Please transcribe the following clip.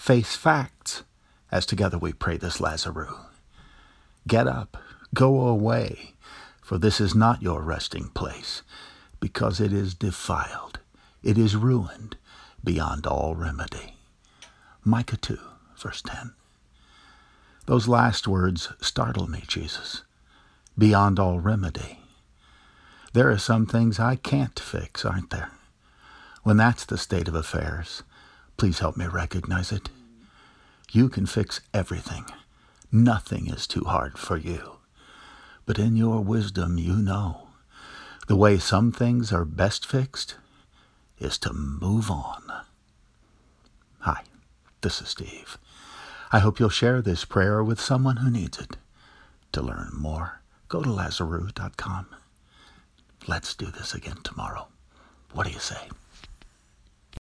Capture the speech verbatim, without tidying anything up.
face facts as together we pray this Lazarus. Get up, go away, for this is not your resting place, because it is defiled, it is ruined beyond all remedy. Micah two, verse ten. Those last words startle me, Jesus. Beyond all remedy. There are some things I can't fix, aren't there? When that's the state of affairs, please help me recognize it. You can fix everything. Nothing is too hard for you. But in your wisdom, you know, the way some things are best fixed is to move on. Hi, this is Steve. I hope you'll share this prayer with someone who needs it. To learn more, go to Lazarus dot com. Let's do this again tomorrow. What do you say?